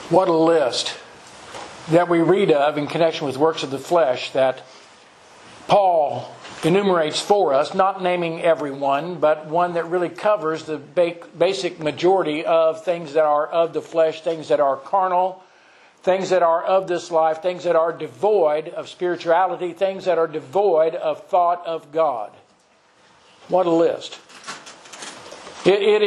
What a list that we read of in connection with works of the flesh that Paul enumerates for us, not naming everyone, but one that really covers the basic majority of things that are of the flesh, things that are carnal, things that are of this life, things that are devoid of spirituality, things that are devoid of thought of God. What a list. It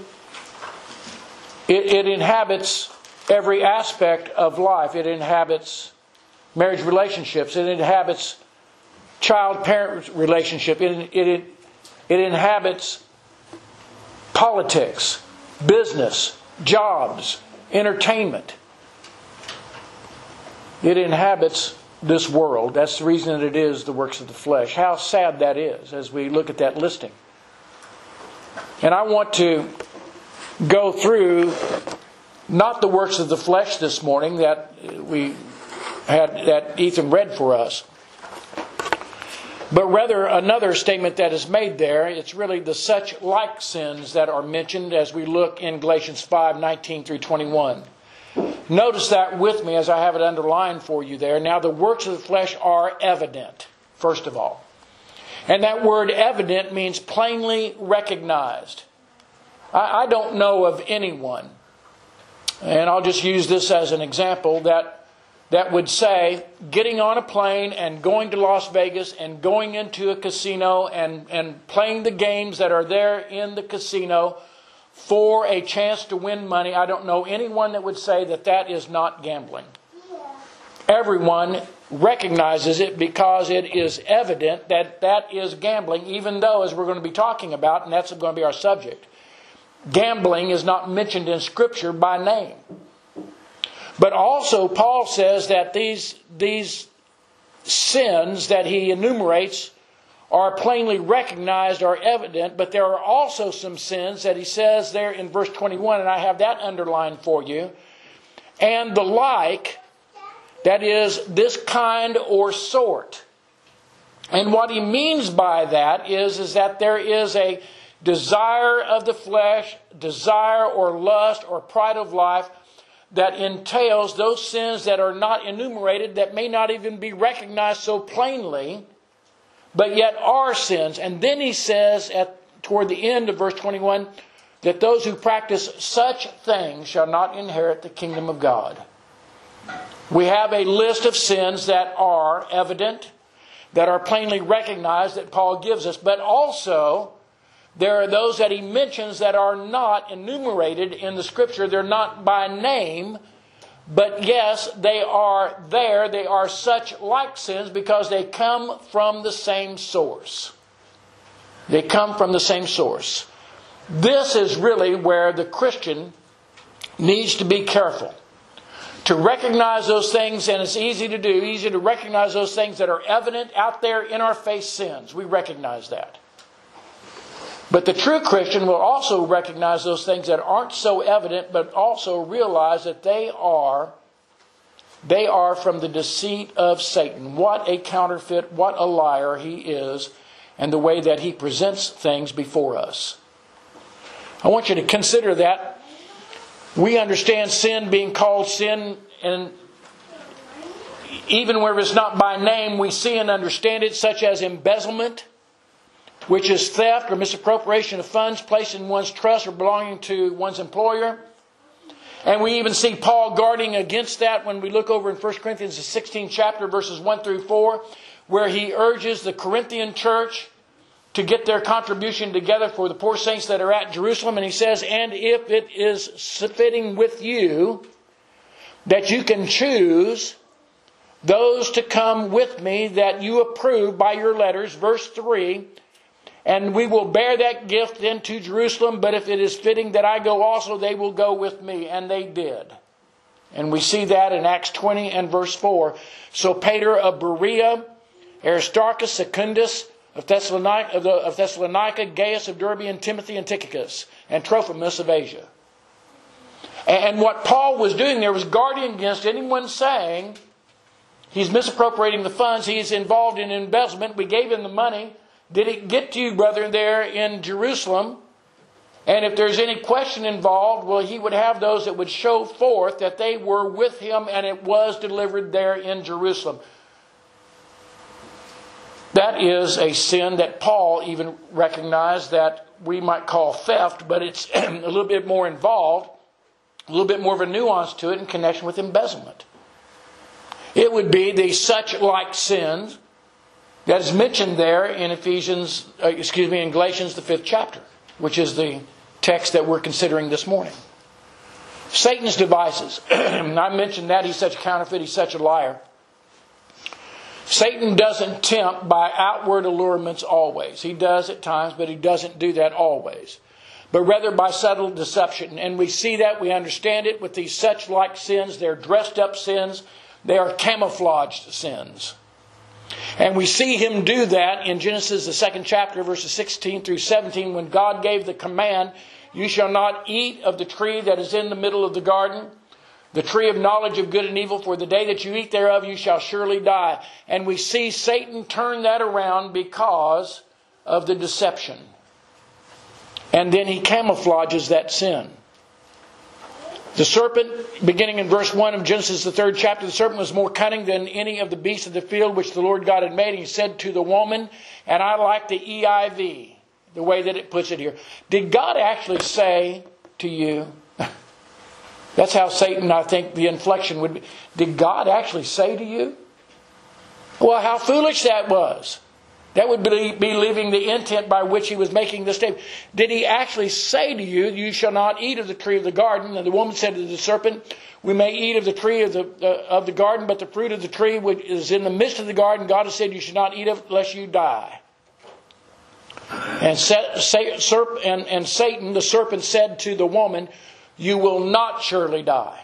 inhabits every aspect of life. It inhabits marriage relationships. It inhabits child-parent relationship. It inhabits politics, business, jobs, entertainment. It inhabits this world. That's the reason that it is the works of the flesh. How sad that is as we look at that listing. And I want to go through not the works of the flesh this morning that Ethan read for us, but rather another statement that is made there. It's really the such like sins that are mentioned as we look in Galatians 5:19 through 21. Notice that with me as I have it underlined for you there. Now the works of the flesh are evident, first of all. And that word evident means plainly recognized. I don't know of anyone, and I'll just use this as an example, that would say getting on a plane and going to Las Vegas and going into a casino and playing the games that are there in the casino for a chance to win money. I don't know anyone that would say that that is not gambling. Everyone recognizes it because it is evident that that is gambling, even though, as we're going to be talking about, and that's going to be our subject, gambling is not mentioned in Scripture by name. But also Paul says that these sins that he enumerates are plainly recognized, are evident, but there are also some sins that he says there in verse 21, and I have that underlined for you, and the like, that is, this kind or sort. And what he means by that is that there is a desire of the flesh, desire or lust or pride of life that entails those sins that are not enumerated, that may not even be recognized so plainly, but yet are sins. And then he says toward the end of verse 21 that those who practice such things shall not inherit the kingdom of God. We have a list of sins that are evident, that are plainly recognized, that Paul gives us, but also there are those that he mentions that are not enumerated in the Scripture. They're not by name, but yes, they are there. They are such like sins because they come from the same source. They come from the same source. This is really where the Christian needs to be careful. To recognize those things, and it's easy to do, easy to recognize those things that are evident out there in our face sins. We recognize that. But the true Christian will also recognize those things that aren't so evident, but also realize that they are from the deceit of Satan. What a counterfeit, what a liar he is, and the way that he presents things before us. I want you to consider that. We understand sin being called sin, and even where it's not by name, we see and understand it, such as embezzlement, which is theft or misappropriation of funds placed in one's trust or belonging to one's employer. And we even see Paul guarding against that when we look over in 1 Corinthians, the 16th chapter, verses 1 through 4, where he urges the Corinthian church to get their contribution together for the poor saints that are at Jerusalem. And he says, and if it is fitting with you, that you can choose those to come with me that you approve by your letters. Verse 3, and we will bear that gift into Jerusalem, but if it is fitting that I go also, they will go with me. And they did. And we see that in Acts 20 and verse 4. So Peter of Berea, Aristarchus, Secundus of Thessalonica, Gaius of Derbe, and Timothy and Tychicus, and Trophimus of Asia. And what Paul was doing there was guarding against anyone saying he's misappropriating the funds, he's involved in embezzlement, we gave him the money. Did it get to you, brother, there in Jerusalem? And if there's any question involved, well, he would have those that would show forth that they were with him and it was delivered there in Jerusalem. That is a sin that Paul even recognized that we might call theft, but it's a little bit more involved, a little bit more of a nuance to it in connection with embezzlement. It would be the such like sins that is mentioned there in in Galatians, the 5th chapter, which is the text that we're considering this morning. Satan's devices. I mentioned that he's such a counterfeit, he's such a liar. Satan doesn't tempt by outward allurements always. He does at times, but he doesn't do that always. But rather by subtle deception. And we see that, we understand it with these such like sins. They're dressed up sins. They are camouflaged sins. And we see him do that in Genesis, the 2nd chapter, verses 16 through 17, when God gave the command, "You shall not eat of the tree that is in the middle of the garden, the tree of knowledge of good and evil, for the day that you eat thereof you shall surely die." And we see Satan turn that around because of the deception. And then he camouflages that sin. The serpent, beginning in verse 1 of Genesis, the 3rd chapter, the serpent was more cunning than any of the beasts of the field which the Lord God had made. And he said to the woman, and I like the EIV, the way that it puts it here. Did God actually say to you, that's how Satan, I think, the inflection would be. Did God actually say to you? Well, how foolish that was. That would be leaving the intent by which he was making this statement. Did he actually say to you, "You shall not eat of the tree of the garden"? And the woman said to the serpent, "We may eat of the tree of the garden, but the fruit of the tree which is in the midst of the garden, God has said, you should not eat of it lest you die." And Satan, the serpent, said to the woman, "You will not surely die."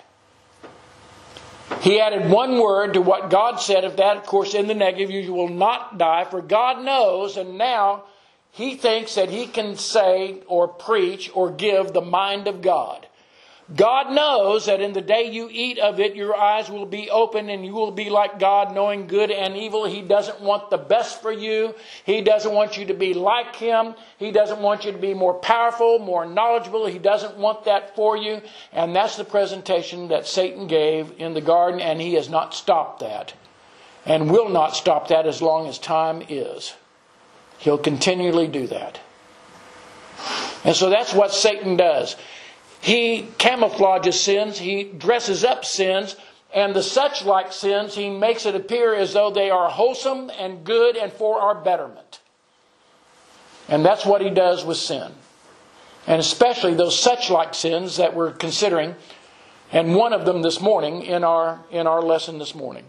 He added one word to what God said of that, of course, in the negative, "You will not die," for God knows, and now he thinks that he can say or preach or give the mind of God. God knows that in the day you eat of it, your eyes will be open and you will be like God, knowing good and evil. He doesn't want the best for you. He doesn't want you to be like him. He doesn't want you to be more powerful, more knowledgeable. He doesn't want that for you. And that's the presentation that Satan gave in the garden, and he has not stopped that and will not stop that as long as time is. He'll continually do that. And so that's what Satan does. He camouflages sins, he dresses up sins, and the such like sins, he makes it appear as though they are wholesome and good and for our betterment. And that's what he does with sin. And especially those such like sins that we're considering, and one of them this morning in our lesson this morning.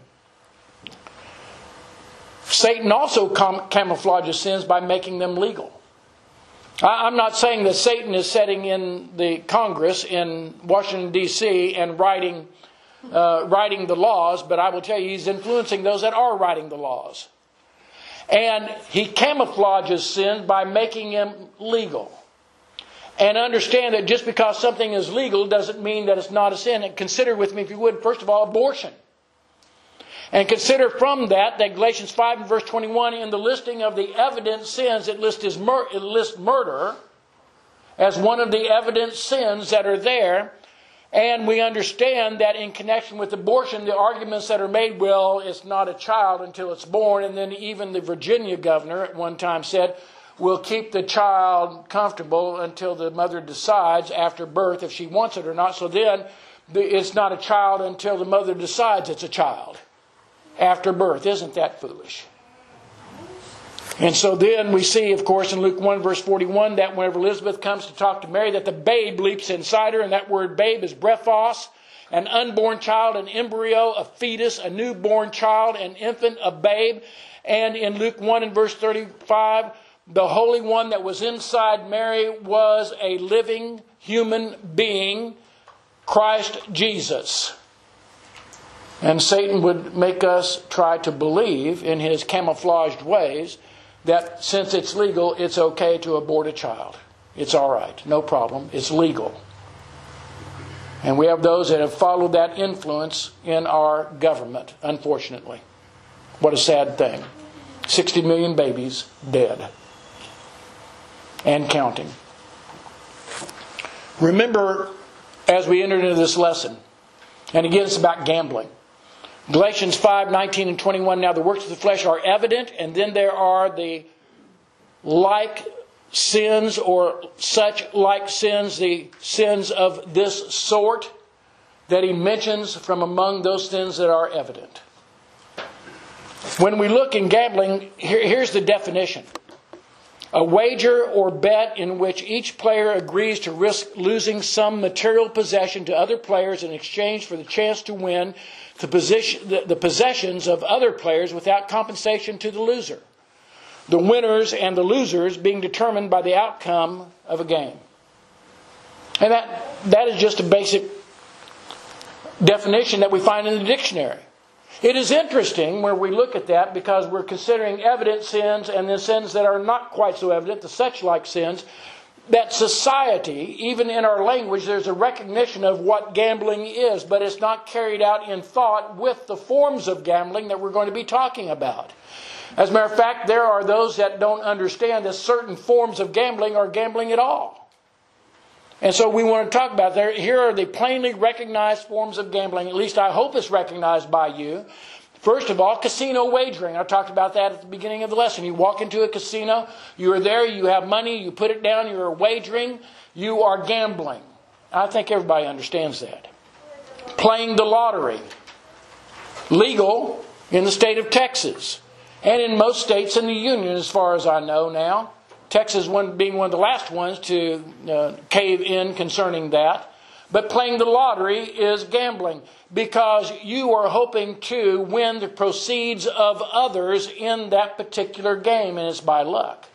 Satan also camouflages sins by making them legal. I'm not saying that Satan is sitting in the Congress in Washington, D.C. and writing the laws, but I will tell you he's influencing those that are writing the laws. And he camouflages sin by making them legal. And understand that just because something is legal doesn't mean that it's not a sin. And consider with me, if you would, first of all, abortion. And consider from that Galatians 5 and verse 21, in the listing of the evident sins, it lists murder as one of the evident sins that are there. And we understand that in connection with abortion, the arguments that are made, well, it's not a child until it's born. And then even the Virginia governor at one time said, we'll keep the child comfortable until the mother decides after birth if she wants it or not. So then it's not a child until the mother decides it's a child after birth. Isn't that foolish? And so then we see, of course, in Luke 1 verse 41, that whenever Elizabeth comes to talk to Mary, that the babe leaps inside her. And that word babe is brephos, an unborn child, an embryo, a fetus, a newborn child, an infant, a babe. And in Luke 1 and verse 35, the Holy One that was inside Mary was a living human being, Christ Jesus. And Satan would make us try to believe in his camouflaged ways that since it's legal, it's okay to abort a child. It's all right. No problem. It's legal. And we have those that have followed that influence in our government, unfortunately. What a sad thing. 60 million babies dead. And counting. Remember, as we entered into this lesson, and again it's about gambling. Galatians 5:19 and 21, now the works of the flesh are evident, and then there are the like sins or such like sins, the sins of this sort that he mentions from among those sins that are evident. When we look in gambling, here's the definition. A wager or bet in which each player agrees to risk losing some material possession to other players in exchange for the chance to win the possessions of other players without compensation to the loser. The winners and the losers being determined by the outcome of a game. And that is just a basic definition that we find in the dictionary. It is interesting where we look at that because we're considering evident sins and then sins that are not quite so evident, the such-like sins, that society, even in our language, there's a recognition of what gambling is, but it's not carried out in thought with the forms of gambling that we're going to be talking about. As a matter of fact, there are those that don't understand that certain forms of gambling are gambling at all. And so we want to talk about that. Here are the plainly recognized forms of gambling. At least I hope it's recognized by you. First of all, casino wagering. I talked about that at the beginning of the lesson. You walk into a casino, you are there, you have money, you put it down, you're wagering, you are gambling. I think everybody understands that. Playing the lottery. Legal in the state of Texas. And in most states in the Union, as far as I know now. Texas being one of the last ones to cave in concerning that. But playing the lottery is gambling because you are hoping to win the proceeds of others in that particular game, and it's by luck.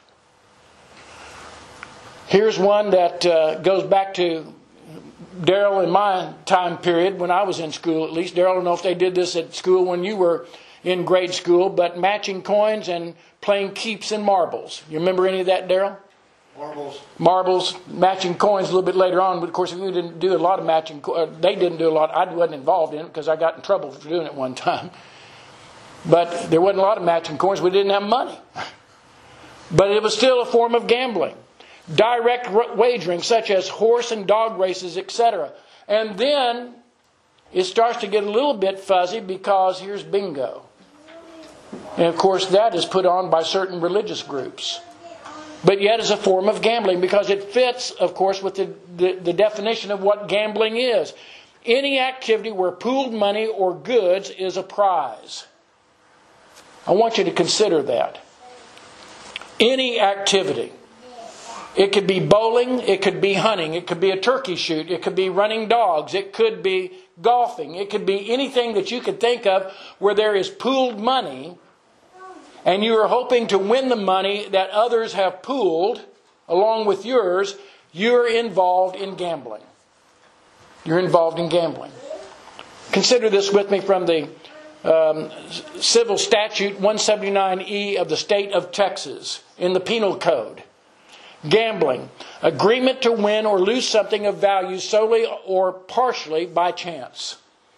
Here's one that goes back to Daryl in my time period when I was in school, at least. Daryl, I don't know if they did this at school when you were in grade school, but matching coins and playing keeps and marbles. You remember any of that, Daryl? Marbles, matching coins a little bit later on. But of course, we didn't do a lot of matching. They didn't do a lot. I wasn't involved in it because I got in trouble for doing it one time. But there wasn't a lot of matching coins. We didn't have money. But it was still a form of gambling. Direct wagering, such as horse and dog races, etc. And then it starts to get a little bit fuzzy because here's bingo. And of course, that is put on by certain religious groups. But yet is a form of gambling because it fits, of course, with the definition of what gambling is. Any activity where pooled money or goods is a prize. I want you to consider that. Any activity. It could be bowling, it could be hunting, it could be a turkey shoot, it could be running dogs, it could be golfing, it could be anything that you could think of where there is pooled money and you are hoping to win the money that others have pooled along with yours. You're involved in gambling. You're involved in gambling. Consider this with me from the Civil Statute 179E of the state of Texas in the Penal Code. Gambling. Agreement to win or lose something of value solely or partially by chance.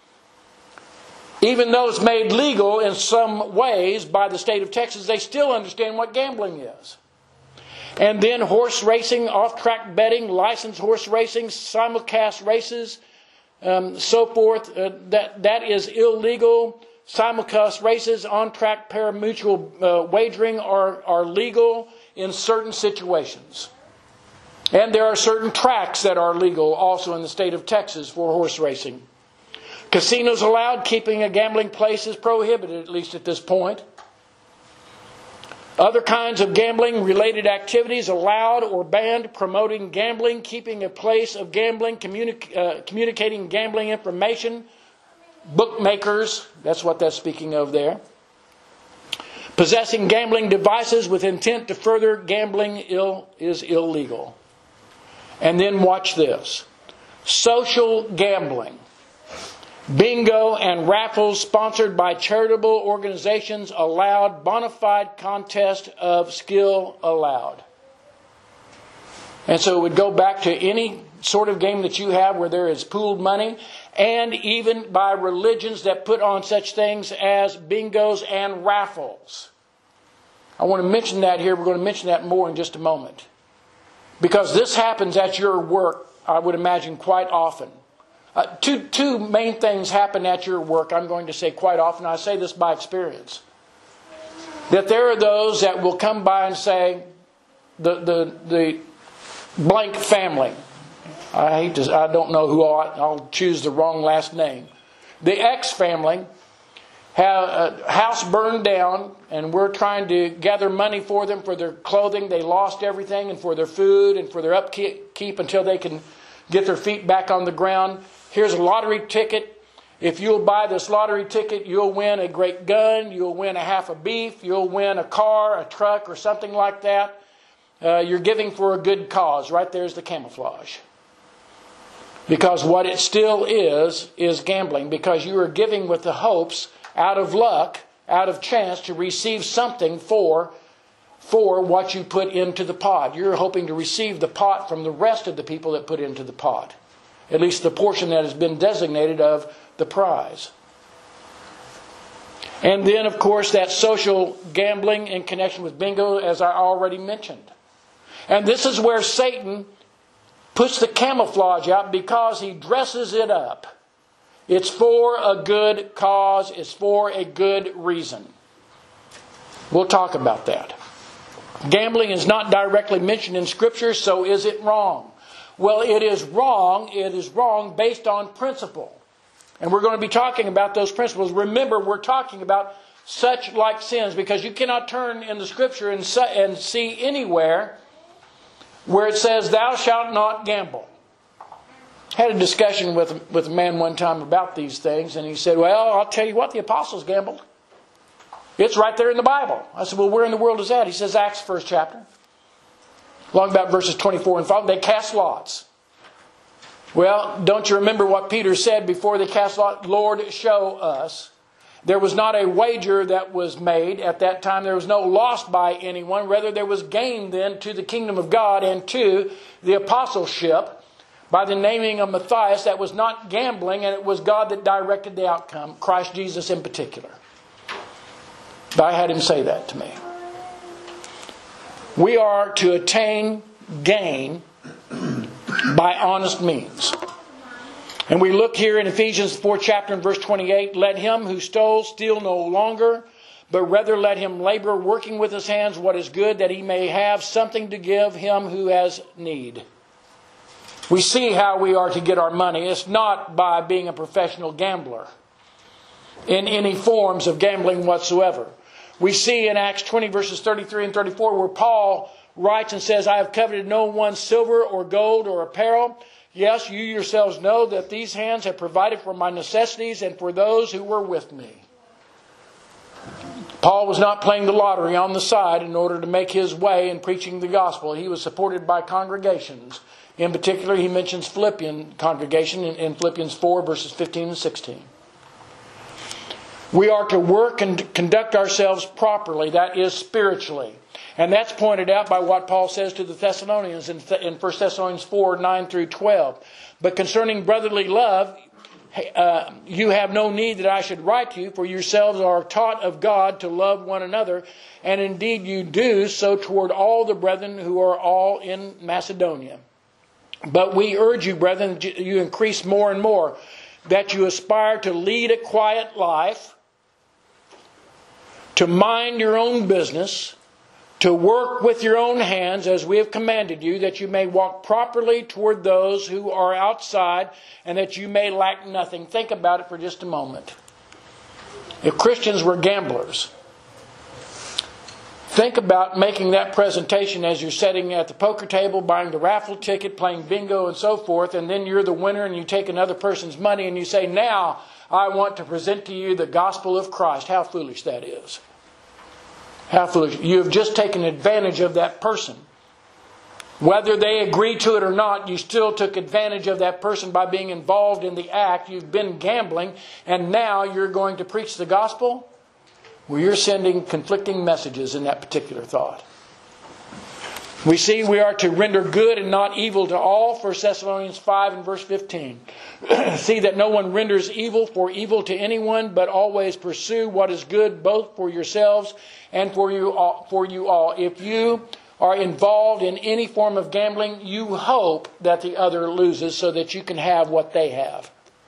Even though it's made legal in some ways by the state of Texas, they still understand what gambling is. And then horse racing, off-track betting, licensed horse racing, simulcast races, so forth. That is illegal. Simulcast races, on-track pari-mutuel wagering are legal in certain situations. And there are certain tracks that are legal also in the state of Texas for horse racing. Casinos allowed, keeping a gambling place is prohibited, at least at this point. Other kinds of gambling-related activities allowed or banned: promoting gambling, keeping a place of gambling, communicating gambling information, bookmakers, that's what that's speaking of there. Possessing gambling devices with intent to further gambling is illegal. And then watch this. Social gambling. Bingo and raffles sponsored by charitable organizations allowed. Bona fide contest of skill allowed. And so it would go back to any sort of game that you have where there is pooled money, and even by religions that put on such things as bingos and raffles. I want to mention that here. We're going to mention that more in just a moment. Because this happens at your work I would imagine, quite often. Two main things happen at your work, I'm going to say quite often. I say this by experience. That there are those that will come by and say, the blank family. I don't know who I'll choose the wrong last name. The X family have a house burned down, and we're trying to gather money for them for their clothing. They lost everything, and for their food and for their upkeep until they can get their feet back on the ground. Here's a lottery ticket. If you'll buy this lottery ticket, you'll win a great gun, you'll win a half a beef, you'll win a car, a truck, or something like that. You're giving for a good cause. Right there's the camouflage. Because what it still is gambling. Because you are giving with the hopes, out of luck, out of chance, to receive something for what you put into the pot. You're hoping to receive the pot from the rest of the people that put into the pot. At least the portion that has been designated of the prize. And then, of course, that social gambling in connection with bingo, as I already mentioned. And this is where Satan puts the camouflage out, because he dresses it up. It's for a good cause. It's for a good reason. We'll talk about that. Gambling is not directly mentioned in Scripture, so is it wrong? Well, it is wrong. It is wrong based on principle. And we're going to be talking about those principles. Remember, we're talking about such like sins, because you cannot turn in the Scripture and see anywhere where it says, thou shalt not gamble. I had a discussion with a man one time about these things, and he said, well, I'll tell you what, the apostles gambled. It's right there in the Bible. I said, well, where in the world is that? He says, Acts 1st chapter. Along about verses 24 and following, they cast lots. Well, don't you remember what Peter said before they cast lots? Lord, show us. There was not a wager that was made at that time. There was no loss by anyone. Rather, there was gain then to the kingdom of God and to the apostleship by the naming of Matthias. That was not gambling, and it was God that directed the outcome, Christ Jesus in particular. I had him say that to me. We are to attain gain by honest means. And we look here in Ephesians 4 chapter and verse 28. Let him who stole steal no longer, but rather let him labor, working with his hands what is good, that he may have something to give him who has need. We see how we are to get our money. It's not by being a professional gambler in any forms of gambling whatsoever. We see in Acts 20 verses 33 and 34 where Paul writes and says, I have coveted no one's silver or gold or apparel. Yes, you yourselves know that these hands have provided for my necessities and for those who were with me. Paul was not playing the lottery on the side in order to make his way in preaching the gospel. He was supported by congregations. In particular, he mentions Philippian congregation in Philippians 4 verses 15 and 16. We are to work and conduct ourselves properly, that is spiritually. And that's pointed out by what Paul says to the Thessalonians in 1 Thessalonians 4, 9 through 12. But concerning brotherly love, you have no need that I should write to you, for yourselves are taught of God to love one another. And indeed you do so toward all the brethren who are all in Macedonia. But we urge you, brethren, that you increase more and more, that you aspire to lead a quiet life, to mind your own business, to work with your own hands as we have commanded you, that you may walk properly toward those who are outside, and that you may lack nothing. Think about it for just a moment. If Christians were gamblers, think about making that presentation as you're sitting at the poker table, buying the raffle ticket, playing bingo and so forth, and then you're the winner and you take another person's money and you say, now I want to present to you the gospel of Christ. How foolish that is. How foolish. You have just taken advantage of that person. Whether they agree to it or not, you still took advantage of that person by being involved in the act. You've been gambling, and now you're going to preach the gospel? Well, you're sending conflicting messages in that particular thought. We see we are to render good and not evil to all, 1 Thessalonians 5 and verse 15. See that no one renders evil for evil to anyone, but always pursue what is good both for yourselves and for you all. If you are involved in any form of gambling, you hope that the other loses so that you can have what they have.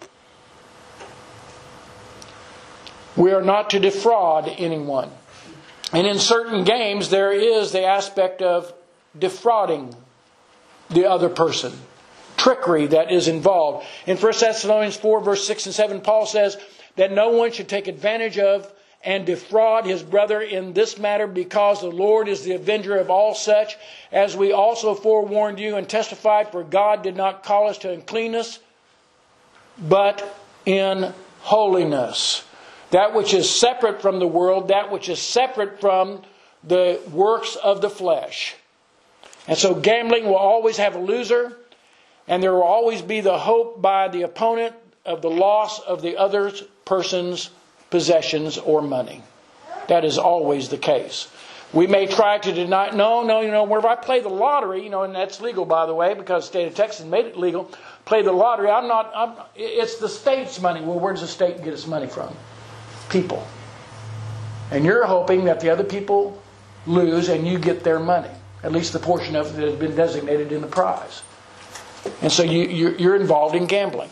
We are not to defraud anyone. And in certain games, there is the aspect of defrauding the other person. Trickery that is involved. In 1 Thessalonians 4, verse 6 and 7, Paul says that no one should take advantage of and defraud his brother in this matter, because the Lord is the avenger of all such, as we also forewarned you and testified, for God did not call us to uncleanness, but in holiness. That which is separate from the world, that which is separate from the works of the flesh. And so gambling will always have a loser, and there will always be the hope by the opponent of the loss of the other person's possessions or money. That is always the case. We may try to deny, whenever I play the lottery, and that's legal, by the way, because the state of Texas made it legal, play the lottery, it's the state's money. Well, where does the state get its money from? People. And you're hoping that the other people lose and you get their money. At least the portion of it that has been designated in the prize. And so you're involved in gambling.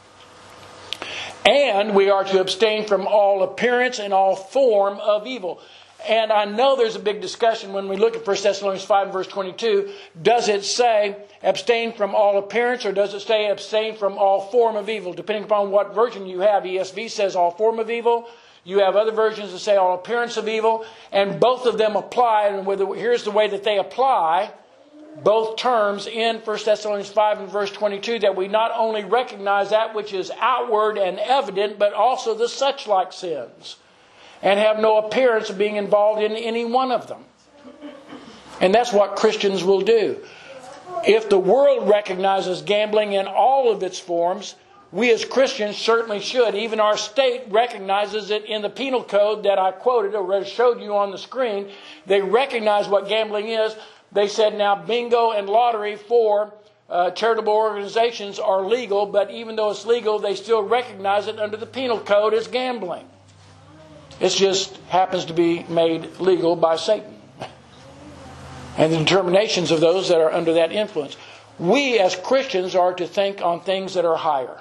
And we are to abstain from all appearance and all form of evil. And I know there's a big discussion when we look at 1 Thessalonians 5 verse 22. Does it say abstain from all appearance, or does it say abstain from all form of evil? Depending upon what version you have. ESV says all form of evil. You have other versions that say all appearance of evil. And both of them apply. And here's the way that they apply. Both terms in 1 Thessalonians 5 and verse 22, that we not only recognize that which is outward and evident, but also the such like sins, and have no appearance of being involved in any one of them. And that's what Christians will do. If the world recognizes gambling in all of its forms, we as Christians certainly should. Even our state recognizes it in the penal code that I quoted or showed you on the screen. They recognize what gambling is. They said now bingo and lottery for charitable organizations are legal, but even though it's legal, they still recognize it under the penal code as gambling. It just happens to be made legal by Satan and the determinations of those that are under that influence. We as Christians are to think on things that are higher,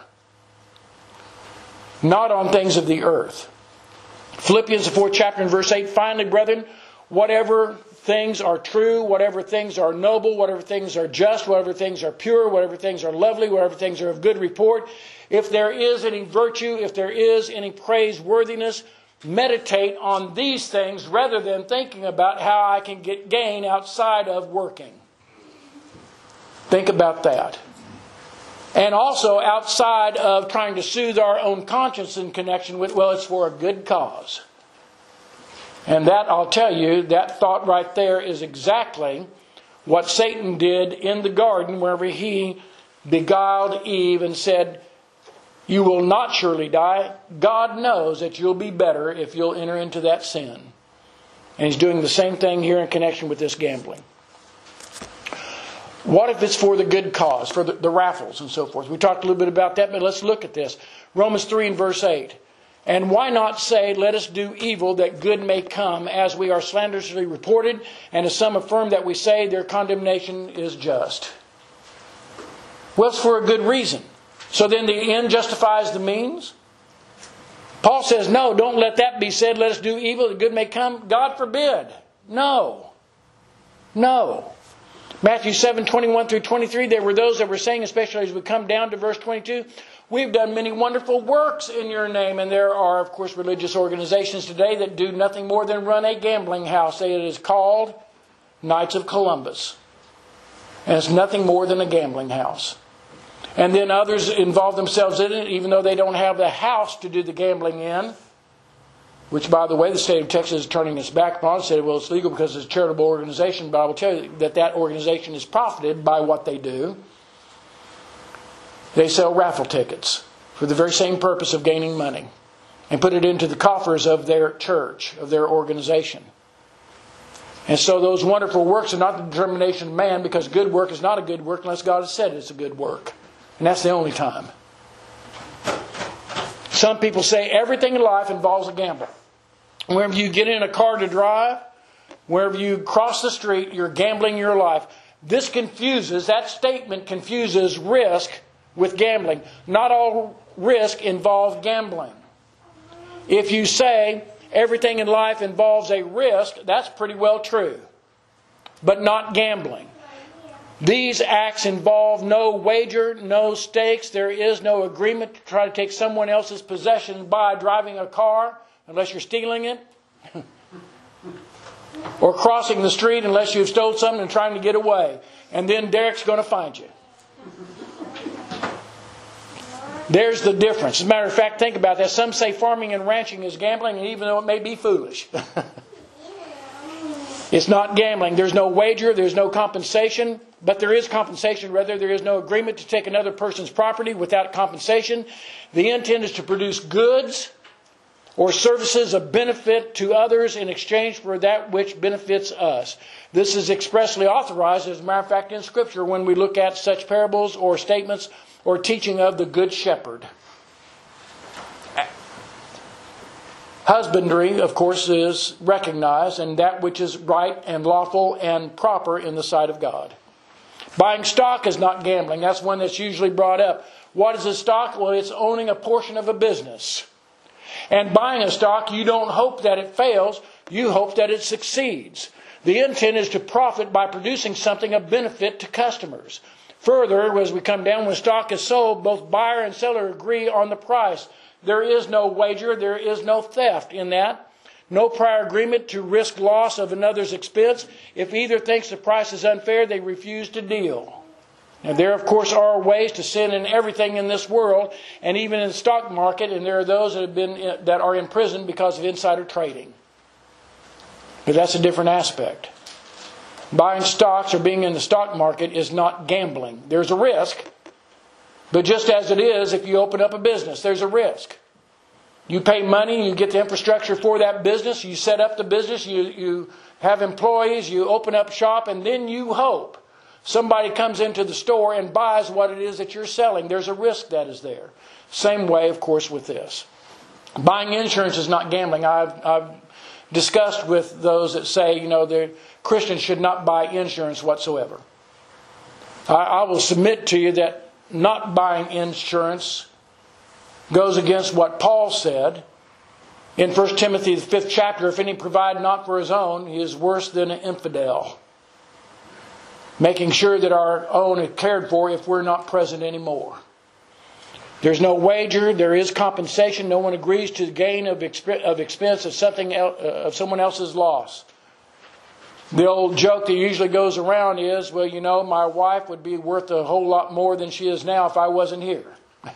not on things of the earth. Philippians, the 4th chapter and verse 8, finally, brethren, whatever things are true, whatever things are noble, whatever things are just, whatever things are pure, whatever things are lovely, whatever things are of good report, if there is any virtue, if there is any praiseworthiness, meditate on these things rather than thinking about how I can get gain outside of working. Think about that. And also outside of trying to soothe our own conscience in connection with, well, it's for a good cause. And that, I'll tell you, that thought right there is exactly what Satan did in the garden, wherever he beguiled Eve and said, you will not surely die. God knows that you'll be better if you'll enter into that sin. And he's doing the same thing here in connection with this gambling. What if it's for the good cause, for the raffles and so forth? We talked a little bit about that, but let's look at this. Romans 3 and verse 8. And why not say, let us do evil that good may come, as we are slanderously reported, and as some affirm that we say their condemnation is just. Well, it's for a good reason. So then the end justifies the means? Paul says, no, don't let that be said. Let us do evil that good may come. God forbid. No. No. Matthew 7, 21 through 23, there were those that were saying, especially as we come down to verse 22, we've done many wonderful works in your name. And there are, of course, religious organizations today that do nothing more than run a gambling house. It is called Knights of Columbus. And it's nothing more than a gambling house. And then others involve themselves in it, even though they don't have the house to do the gambling in. Which, by the way, the state of Texas is turning its back upon. Said, well, it's legal because it's a charitable organization. But I will tell you that organization is profited by what they do. They sell raffle tickets for the very same purpose of gaining money. And put it into the coffers of their church, of their organization. And so those wonderful works are not the determination of man, because good work is not a good work unless God has said it's a good work. And that's the only time. Some people say everything in life involves a gamble. Whenever you get in a car to drive, Wherever you cross the street, you're gambling your life. That statement confuses risk with gambling. Not all risk involves gambling. If you say everything in life involves a risk, that's pretty well true. But not gambling. These acts involve no wager, no stakes. There is no agreement to try to take someone else's possession by driving a car, unless you're stealing it. Or crossing the street unless you've stolen something and trying to get away. And then Derek's going to find you. There's the difference. As a matter of fact, think about that. Some say farming and ranching is gambling, and even though it may be foolish. It's not gambling. There's no wager. There's no compensation. But there is compensation. Rather, there is no agreement to take another person's property without compensation. The intent is to produce goods or services of benefit to others in exchange for that which benefits us. This is expressly authorized, as a matter of fact, in Scripture when we look at such parables or statements or teaching of the Good Shepherd. Husbandry, of course, is recognized, and that which is right and lawful and proper in the sight of God. Buying stock is not gambling. That's one that's usually brought up. What is a stock? Well, it's owning a portion of a business. And buying a stock, you don't hope that it fails. You hope that it succeeds. The intent is to profit by producing something of benefit to customers. Further, as we come down, when stock is sold, both buyer and seller agree on the price. There is no wager. There is no theft in that. No prior agreement to risk loss of another's expense. If either thinks the price is unfair, they refuse to deal. Now, there, of course, are ways to sin in everything in this world, and even in the stock market, and there are those that are in prison because of insider trading. But that's a different aspect. Buying stocks or being in the stock market is not gambling. There's a risk, but just as it is if you open up a business, there's a risk. You pay money, you get the infrastructure for that business, you set up the business, you have employees, you open up shop, and then you hope somebody comes into the store and buys what it is that you're selling. There's a risk that is there. Same way, of course, with this. Buying insurance is not gambling. I've discussed with those that say, the Christians should not buy insurance whatsoever. I will submit to you that not buying insurance goes against what Paul said in 1 Timothy, the 5th chapter. If any provide not for his own, he is worse than an infidel. Making sure that our own is cared for if we're not present anymore. There's no wager. There is compensation. No one agrees to the gain of expense of something of someone else's loss. The old joke that usually goes around is, well, my wife would be worth a whole lot more than she is now if I wasn't here.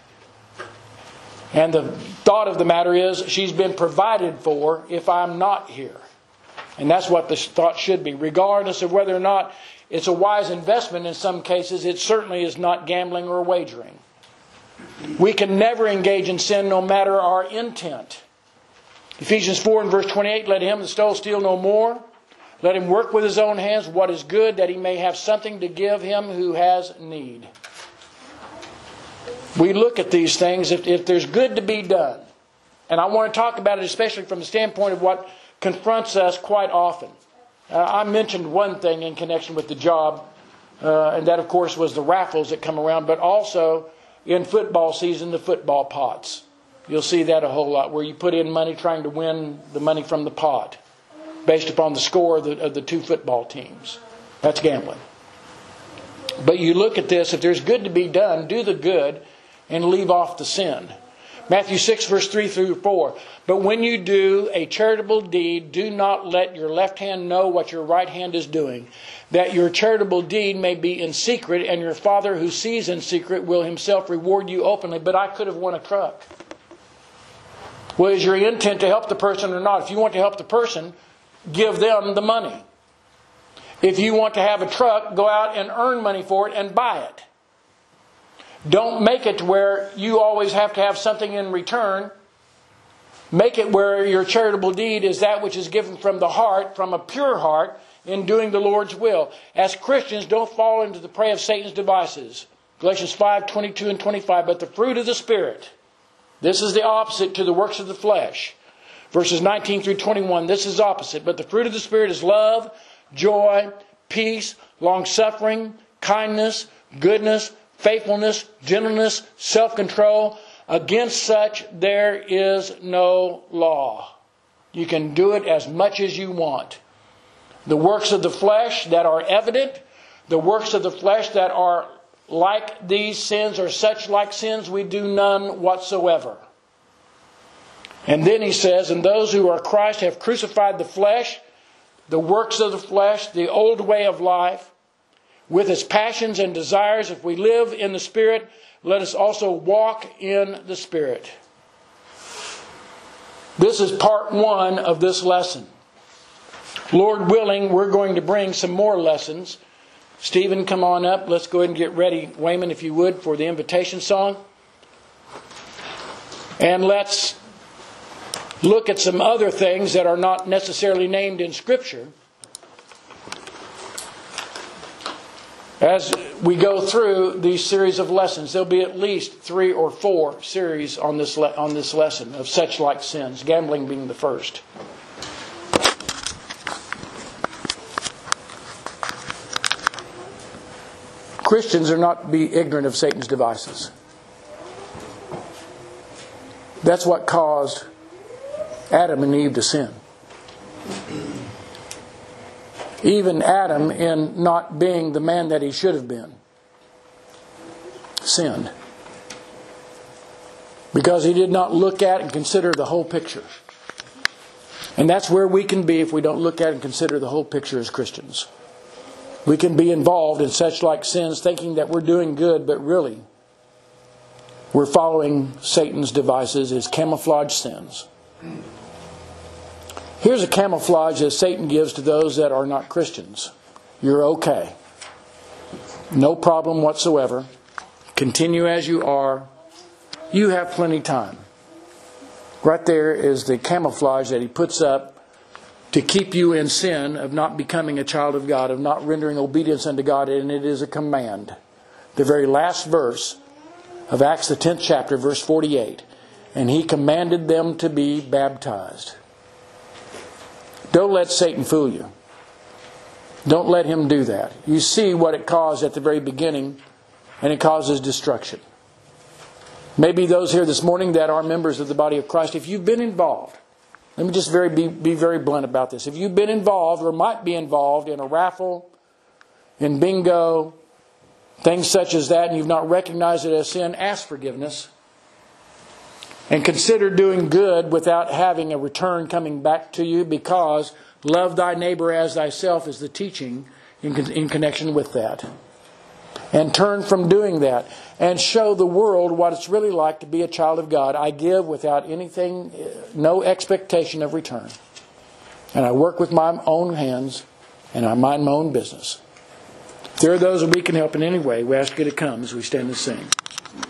And the thought of the matter is, she's been provided for if I'm not here. And that's what the thought should be. Regardless of whether or not it's a wise investment in some cases, it certainly is not gambling or wagering. We can never engage in sin no matter our intent. Ephesians 4 and verse 28, let him that stole steal no more. Let him work with his own hands what is good, that he may have something to give him who has need. We look at these things if there's good to be done. And I want to talk about it especially from the standpoint of what confronts us quite often. I mentioned one thing in connection with the job, and that, of course, was the raffles that come around, but also in football season, the football pots. You'll see that a whole lot, where you put in money trying to win the money from the pot based upon the score of the two football teams. That's gambling. But you look at this, if there's good to be done, do the good and leave off the sin. Matthew 6, verse 3 through 4. But when you do a charitable deed, do not let your left hand know what your right hand is doing, that your charitable deed may be in secret, and your Father who sees in secret will himself reward you openly. But I could have won a truck. Well, is your intent to help the person or not? If you want to help the person, give them the money. If you want to have a truck, go out and earn money for it and buy it. Don't make it to where you always have to have something in return. Make it where your charitable deed is that which is given from the heart, from a pure heart, in doing the Lord's will. As Christians, don't fall into the prey of Satan's devices. Galatians 5, 22 and 25. But the fruit of the Spirit, this is the opposite to the works of the flesh. verses 19 through 21, this is opposite. But the fruit of the Spirit is love, joy, peace, long-suffering, kindness, goodness, faithfulness, gentleness, self-control. Against such there is no law. You can do it as much as you want. The works of the flesh that are evident, the works of the flesh that are like these sins or such like sins, we do none whatsoever. And then he says, and those who are Christ have crucified the flesh, the works of the flesh, the old way of life, with its passions and desires. If we live in the Spirit, let us also walk in the Spirit. This is part 1 of this lesson. Lord willing, we're going to bring some more lessons. Stephen, come on up. Let's go ahead and get ready, Wayman, if you would, for the invitation song. And let's look at some other things that are not necessarily named in Scripture as we go through these series of lessons. There'll be at least 3 or 4 series on this lesson of such like sins, gambling being the first. Christians are not to be ignorant of Satan's devices. That's what caused Adam and Eve to sin. Even Adam, in not being the man that he should have been, sinned. Because he did not look at and consider the whole picture. And that's where we can be if we don't look at and consider the whole picture as Christians. We can be involved in such like sins thinking that we're doing good, but really we're following Satan's devices, his camouflage sins. Here's a camouflage that Satan gives to those that are not Christians. You're okay. No problem whatsoever. Continue as you are. You have plenty of time. Right there is the camouflage that he puts up to keep you in sin, of not becoming a child of God, of not rendering obedience unto God, and it is a command. The very last verse of Acts the 10th chapter, verse 48. And he commanded them to be baptized. Don't let Satan fool you. Don't let him do that. You see what it caused at the very beginning, and it causes destruction. Maybe those here this morning that are members of the body of Christ, if you've been involved, let me just be very blunt about this. If you've been involved or might be involved in a raffle, in bingo, things such as that, and you've not recognized it as sin, ask forgiveness. And consider doing good without having a return coming back to you, because love thy neighbor as thyself is the teaching in connection with that. And turn from doing that and show the world what it's really like to be a child of God. I give without anything, no expectation of return. And I work with my own hands, and I mind my own business. If there are those that we can help in any way, we ask you to come as we stand and sing.